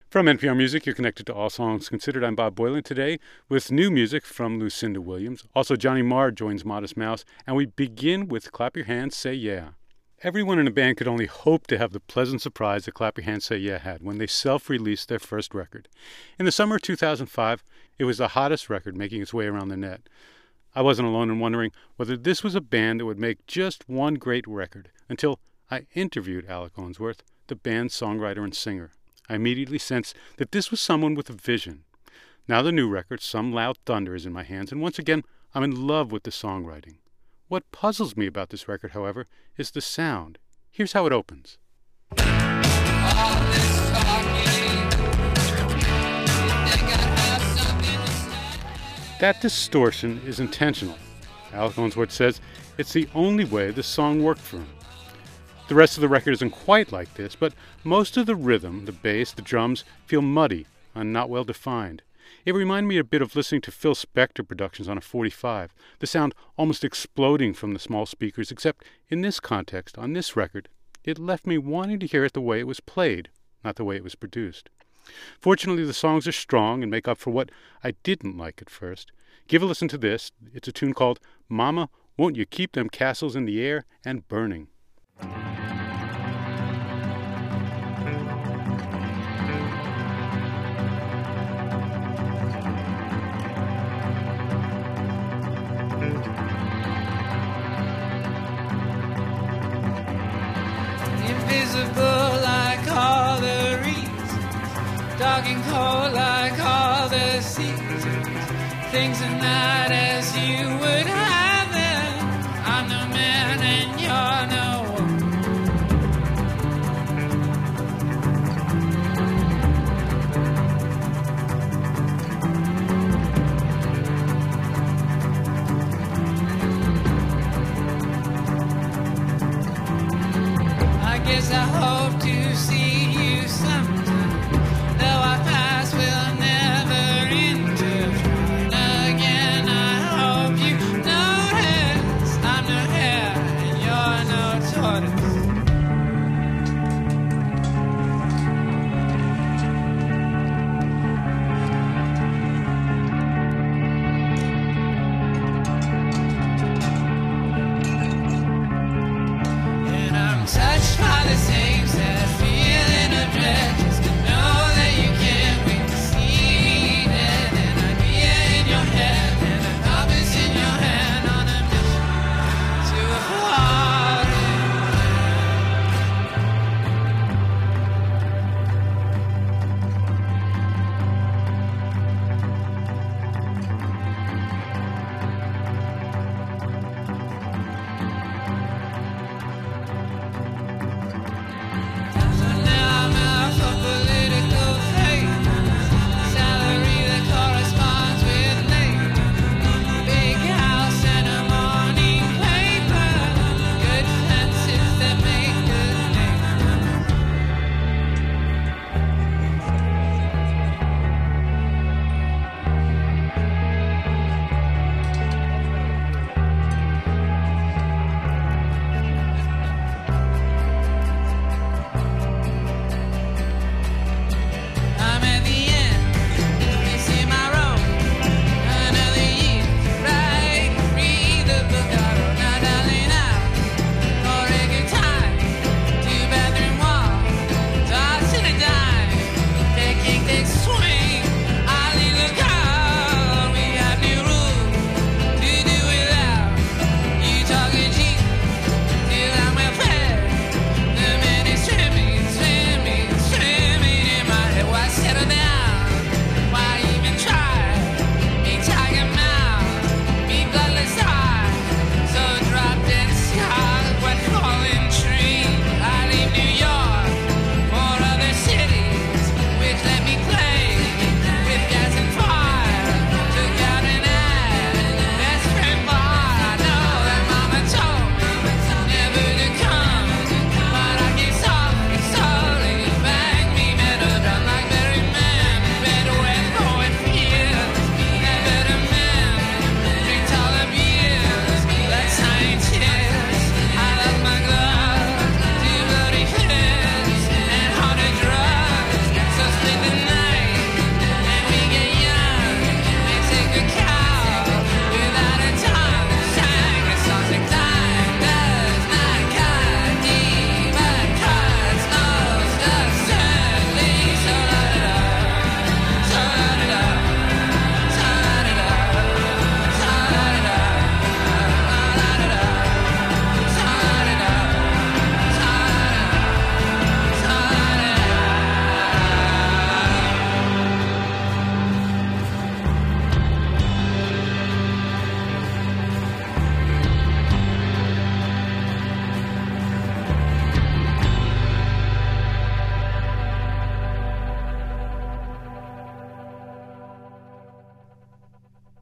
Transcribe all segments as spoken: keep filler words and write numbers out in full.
From N P R Music, you're connected to All Songs Considered. I'm Bob Boylan today with new music from Lucinda Williams. Also, Johnny Marr joins Modest Mouse, and we begin with Clap Your Hands, Say Yeah. Everyone in the band could only hope to have the pleasant surprise that Clap Your Hands, Say Yeah had when they self-released their first record. In the summer of two thousand five, it was the hottest record making its way around the net. I wasn't alone in wondering whether this was a band that would make just one great record until I interviewed Alec Owensworth, the band's songwriter and singer. I immediately sensed that this was someone with a vision. Now the new record, Some Loud Thunder, is in my hands, and once again, I'm in love with the songwriting. What puzzles me about this record, however, is the sound. Here's how it opens. That distortion is intentional. Alec Owensworth says it's the only way the song worked for him. The rest of the record isn't quite like this, but most of the rhythm, the bass, the drums, feel muddy and not well defined. It reminded me a bit of listening to Phil Spector productions on a forty-five, the sound almost exploding from the small speakers, except in this context, on this record, it left me wanting to hear it the way it was played, not the way it was produced. Fortunately, the songs are strong and make up for what I didn't like at first. Give a listen to this. It's a tune called Mama, Won't You Keep Them Castles in the Air and Burning. Invisible like all the reasons, dark and cold like all the seasons, things are not as you would have them. I'm no man and you're no woman. I guess I hope to see you sometime, though our past will never intertwine again. I hope you know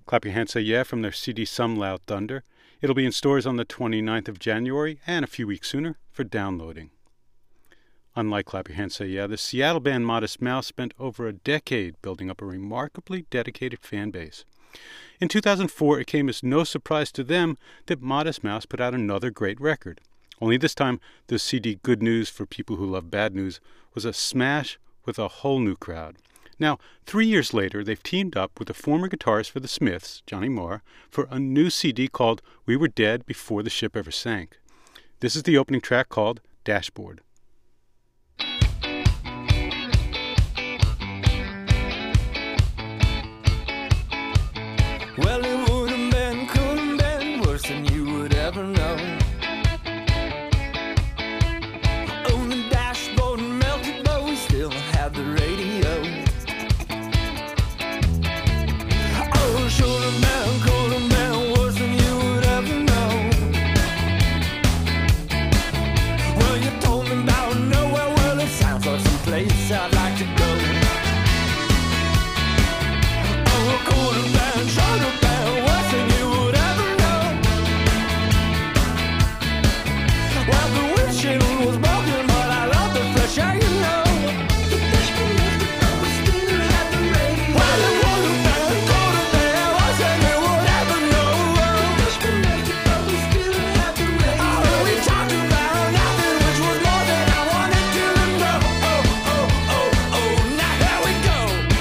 Clap Your Hands, Say Yeah from their C D Some Loud Thunder. It'll be in stores on the twenty-ninth of January and a few weeks sooner for downloading. Unlike Clap Your Hands, Say Yeah, the Seattle band Modest Mouse spent over a decade building up a remarkably dedicated fan base. In two thousand four, it came as no surprise to them that Modest Mouse put out another great record. Only this time, the C D Good News for People Who Love Bad News was a smash with a whole new crowd. Now, three years later, they've teamed up with the former guitarist for the Smiths, Johnny Marr, for a new C D called We Were Dead Before the Ship Ever Sank. This is the opening track called Dashboard. Well, it would have been, could have been worse than you would ever know. On the dashboard melted, but we still have the radio. Oh, should have been, could have been worse than you would ever know. Well, you told me about nowhere, well, it sounds like some place I'd like to go. Oh, could have been, should have been worse than you would ever know. Well, the windshield was broken, but I love the fresh air, you know. The dashboard left it, but we still had the radio. Well, it would have been, could have been worse than you would ever know. The dashboard left it, but we still had the radio. Oh, we talked about nothing, which was more than I wanted to know. Oh, oh, oh, oh, now here we go.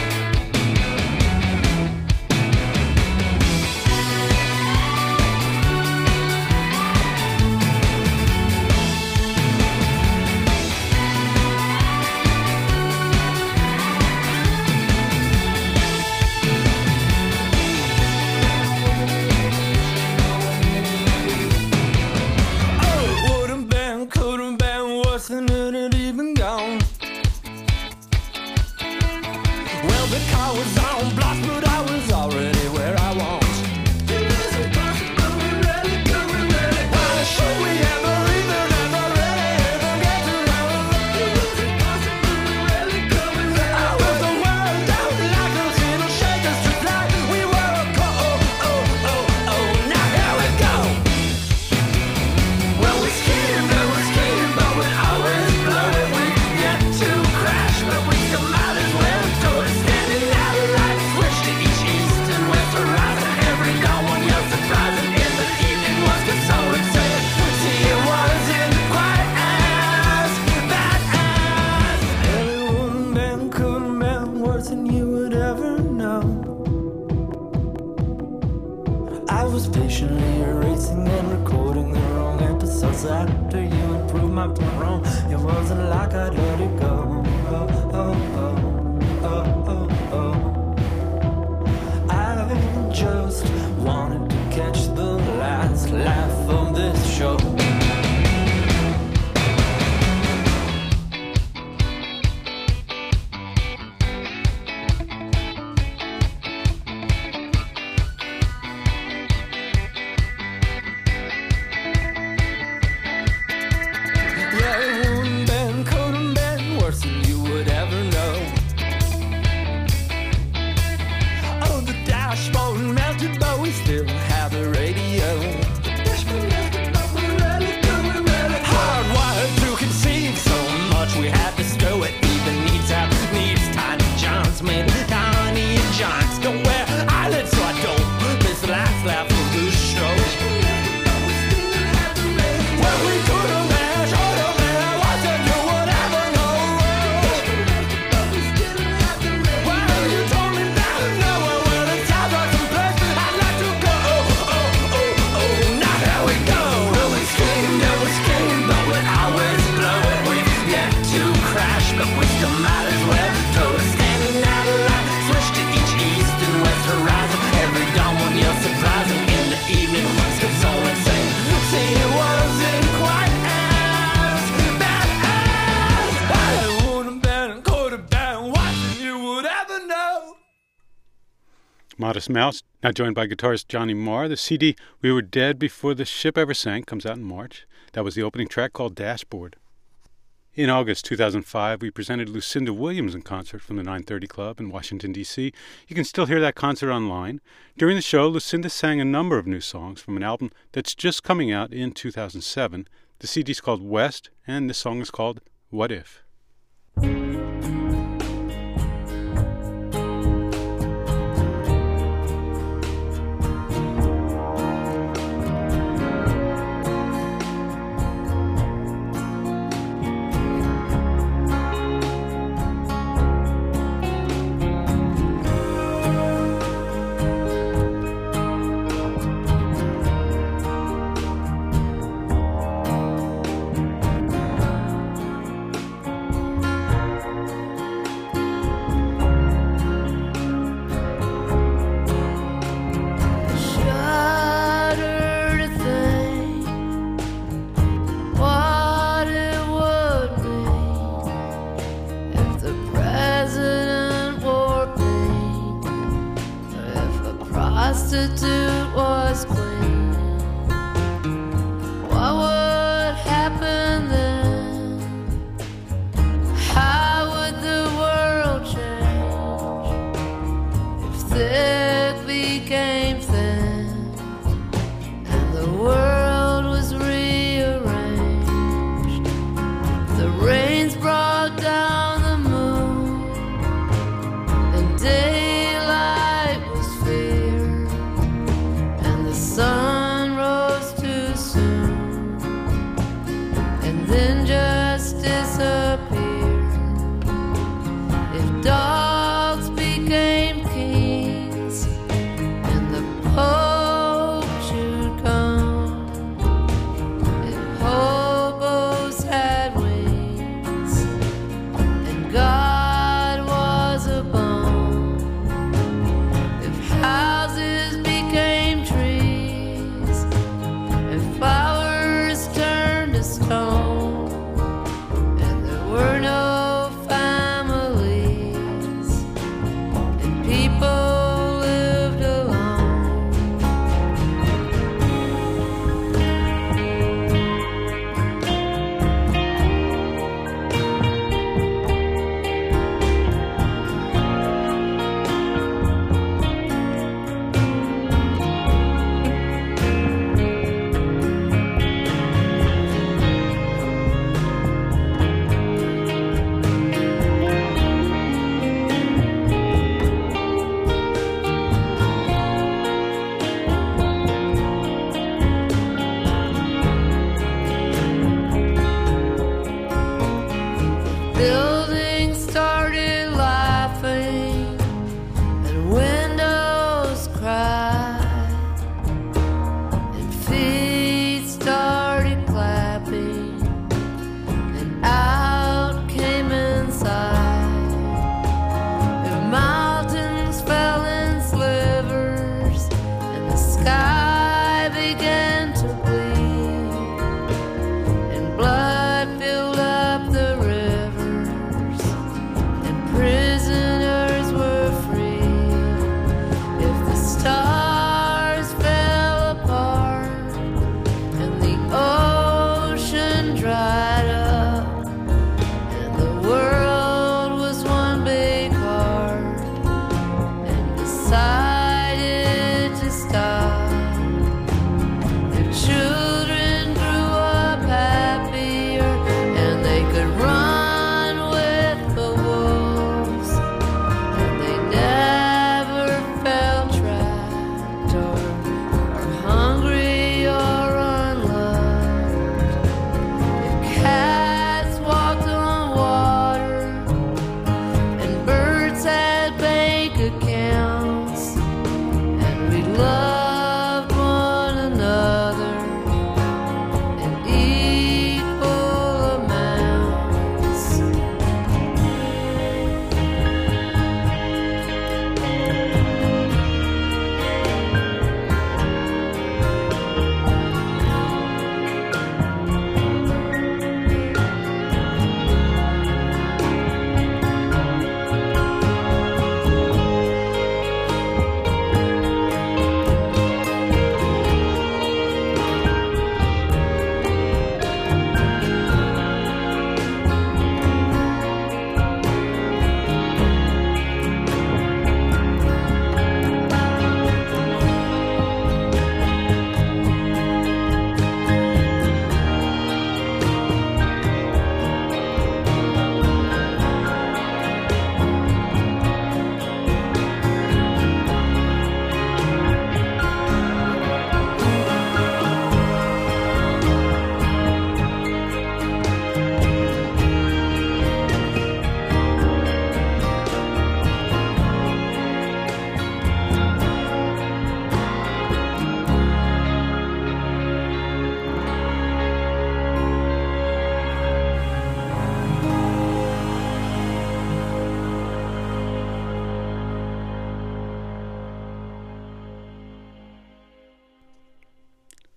Oh, it would have been, could have been worse than it had even gone. Well, the car was on blast, but I was already where I want. Well, should we ever even, ever really even get to know? I was the world down like a little shakers to fly. We were a co- oh, oh, oh, oh, now here we go. Well, we skated, but we skated, but we always blow it. We get to crash, but we still might as well do it. Standing out of light, switch to each east and west horizon. Every dawn, one yell surprising. In the evening was consoling, saying, see, it wasn't quite as bad as. Well, it wouldn't been, couldn't been worse than you would ever know. I was patiently erasing and recording the wrong episodes after you had proved my point wrong. It wasn't like I'd let it go. Oh, oh, oh, oh, oh, oh. I just wanted to catch the last laugh of this show. Yeah, it wouldn't been, couldn't been worse than you would ever know. Oh, the dashboard melted, but we still have the radio. The dashboard melted, but we're ready, we're ready. Hardwired to conceive so much we had to stow it. Even needs have needs tiny Johns made tiny giants. Don't wear eyelids so I don't miss the last laugh of the show. Well, we could have been, should have been, worse than you would ever know. Well, you told me that nowhere, well, it sounds like some place that I'd like to go. Oh, oh, oh, oh, now here we go. Well, we screamed and we screamed, but we always blow it. We've yet to crash, but we still might as well throw it. Standing out of light, switch to each east and west horizon. Every dawn, one yell surprising. In the evening, what's consoling, saying, see, it wasn't quite as bad as. Well, it would have been, could have been worse than you would ever know. Modest Mouse, now joined by guitarist Johnny Marr. The C D We Were Dead Before the Ship Ever Sank comes out in March. That was the opening track called Dashboard. In August two thousand five, we presented Lucinda Williams in concert from the nine thirty Club in Washington, D C You can still hear that concert online. During the show, Lucinda sang a number of new songs from an album that's just coming out in two thousand seven. The C D's called West, and this song is called What If? Prostitute was clean. What would happen then? How would the world change if thick became thin and the world was rearranged? The rains brought down the moon and daylight was fear. Sun rose too soon and then just disappeared. If dogs became kings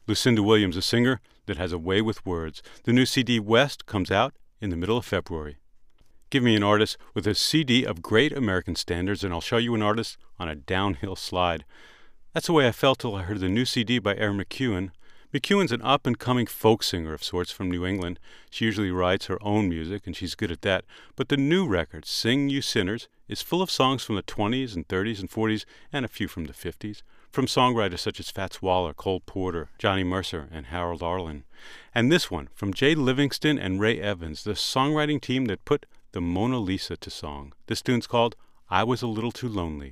Lucinda Williams, a singer that has a way with words. The new C D West comes out in the middle of February. Give me an artist with a C D of great American standards, and I'll show you an artist on a downhill slide. That's the way I felt till I heard the new C D by Erin McEwen. McEwen's an up-and-coming folk singer of sorts from New England. She usually writes her own music, and she's good at that. But the new record, Sing You Sinners, is full of songs from the twenties and thirties and forties, and a few from the fifties, from songwriters such as Fats Waller, Cole Porter, Johnny Mercer, and Harold Arlen. And this one, from Jay Livingston and Ray Evans, the songwriting team that put the Mona Lisa to song. This tune's called I Was a Little Too Lonely.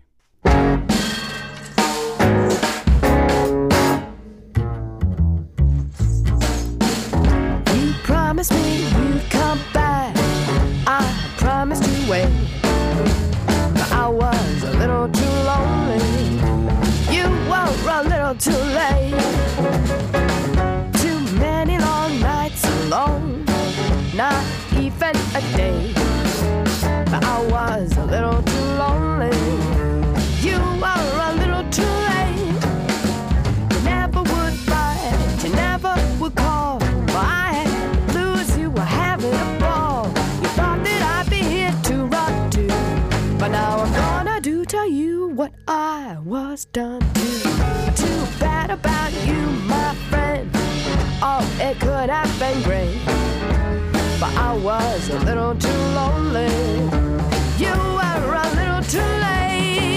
You promised me you'd come back. I promised to wait. But I was a little too lonely. You were a little too late. Too many long nights alone, not even a day. But I was a little too lonely. You were a little too late. You never would write, you never would call. Well, I had blues, you were having a ball. You thought that I'd be here to rock to, but now I'm gonna do tell you what I was done to. Too bad about you, my friend. Oh, it could have been great, but I was a little too lonely. You were a little too late.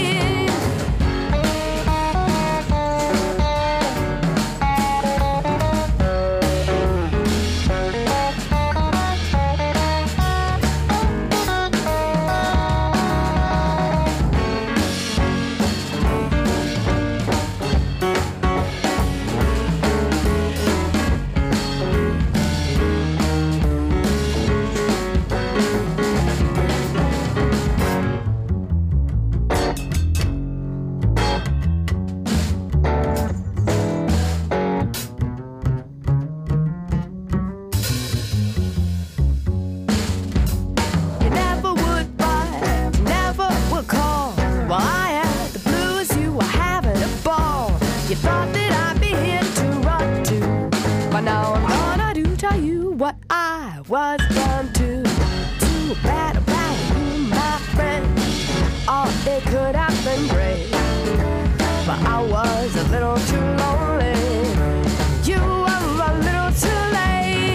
What I was done to. Too bad about you, my friend. Oh, it could have been great, but I was a little too lonely. You were a little too late.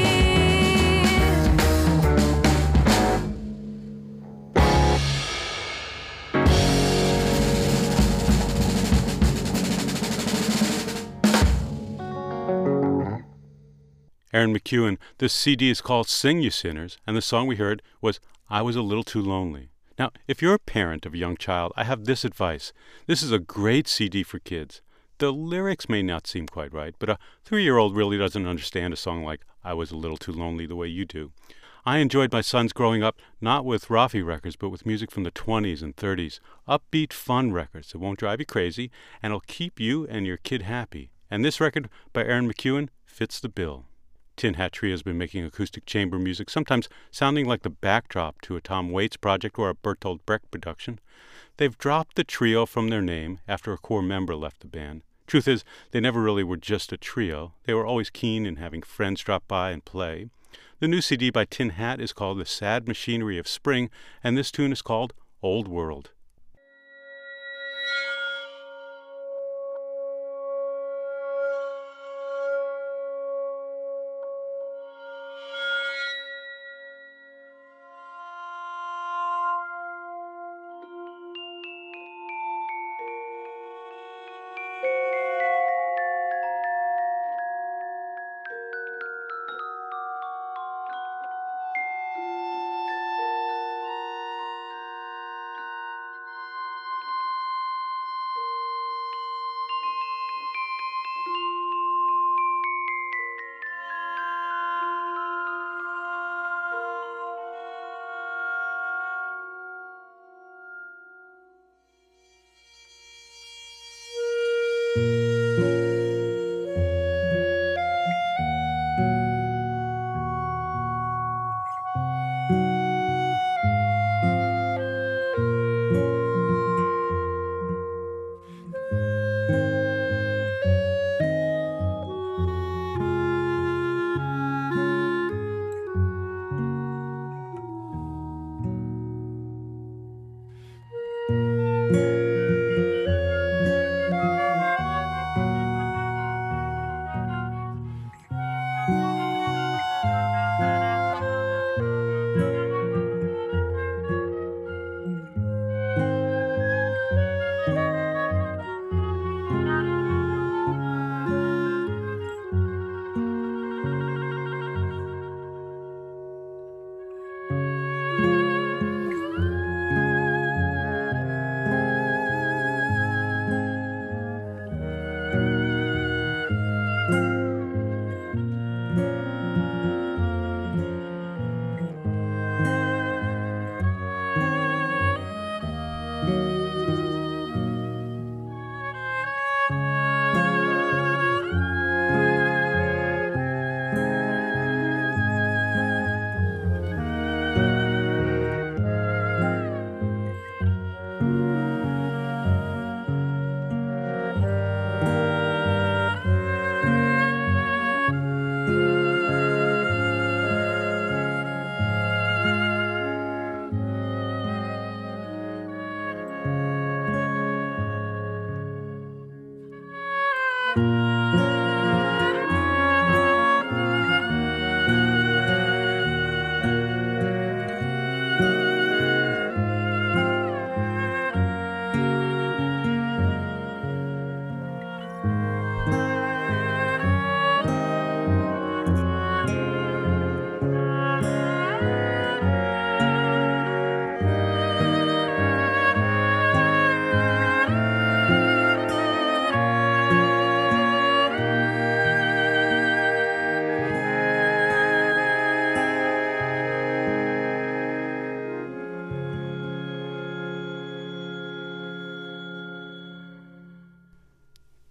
Erin McEwen. This C D is called Sing You Sinners, and the song we heard was I Was a Little Too Lonely. Now, if you're a parent of a young child, I have this advice. This is a great C D for kids. The lyrics may not seem quite right, but a three-year-old really doesn't understand a song like I Was a Little Too Lonely the way you do. I enjoyed my sons growing up not with Rafi records, but with music from the twenties and thirties. Upbeat, fun records that won't drive you crazy, and will keep you and your kid happy. And this record by Erin McEwen fits the bill. Tin Hat Trio has been making acoustic chamber music, sometimes sounding like the backdrop to a Tom Waits project or a Bertolt Brecht production. They've dropped the trio from their name after a core member left the band. Truth is, they never really were just a trio. They were always keen in having friends drop by and play. The new C D by Tin Hat is called The Sad Machinery of Spring, and this tune is called Old World.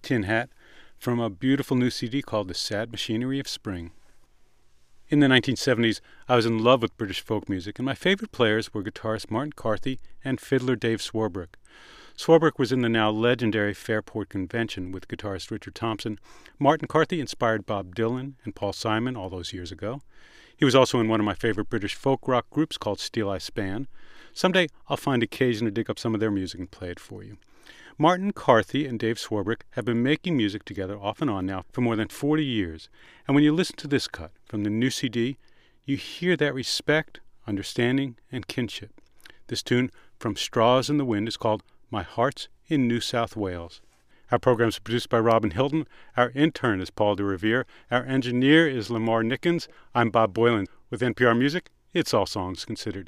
Tin Hat from a beautiful new C D called The Sad Machinery of Spring. In the nineteen seventies, I was in love with British folk music, and my favorite players were guitarist Martin Carthy and fiddler Dave Swarbrick. Swarbrick was in the now legendary Fairport Convention with guitarist Richard Thompson. Martin Carthy inspired Bob Dylan and Paul Simon all those years ago. He was also in one of my favorite British folk rock groups called Steel Eye Span. Someday I'll find occasion to dig up some of their music and play it for you. Martin Carthy and Dave Swarbrick have been making music together off and on now for more than forty years, and when you listen to this cut from the new C D, you hear that respect, understanding, and kinship. This tune from Straws in the Wind is called My Heart's in New South Wales. Our program is produced by Robin Hilton. Our intern is Paul de Revere. Our engineer is Lamar Nickens. I'm Bob Boylan. With N P R Music, it's All Songs Considered.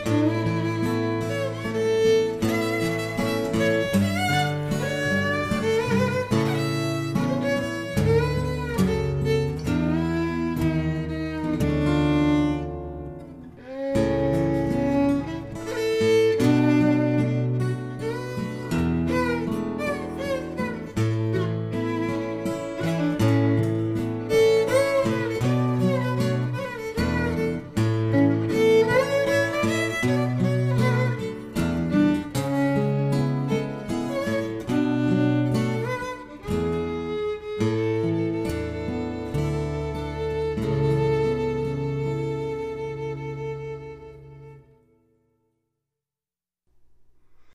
Thank